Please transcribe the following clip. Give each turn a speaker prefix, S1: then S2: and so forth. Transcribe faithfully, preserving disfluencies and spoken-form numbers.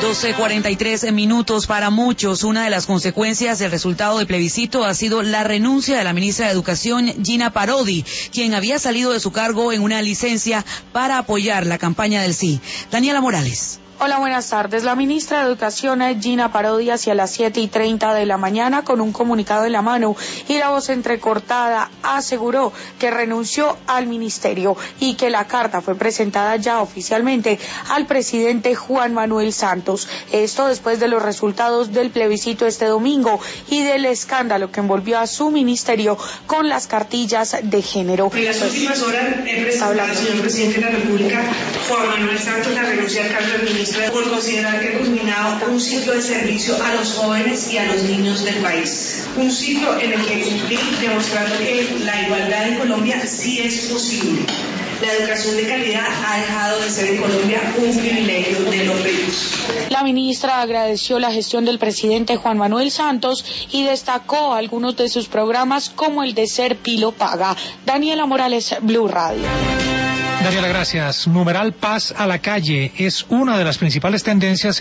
S1: doce cuarenta y tres minutos. Para muchos, una de las consecuencias del resultado del plebiscito ha sido la renuncia de la ministra de Educación, Gina Parodi, quien había salido de su cargo en una licencia para apoyar la campaña del sí. Daniela Morales.
S2: Hola, buenas tardes. La ministra de Educación, Gina Parodi, hacia las siete y treinta de la mañana, con un comunicado en la mano y la voz entrecortada, aseguró que renunció al ministerio y que la carta fue presentada ya oficialmente al presidente Juan Manuel Santos. Esto después de los resultados del plebiscito este domingo y del escándalo que envolvió a su ministerio con las cartillas de género.
S3: En las últimas horas he presentado al señor presidente de la República, Juan Manuel Santos, la renuncia al cargo del ministro por considerar que ha culminado un ciclo de servicio a los jóvenes y a los niños del país. Un ciclo en el que cumplí demostrando que la igualdad en Colombia sí es posible. La educación de calidad ha dejado de ser en Colombia un privilegio de los ricos.
S2: La ministra agradeció la gestión del presidente Juan Manuel Santos y destacó algunos de sus programas como el de Ser Pilo Paga. Daniela Morales, Blue Radio.
S4: Daniela, gracias. Numeral Paz a la calle es una de las principales tendencias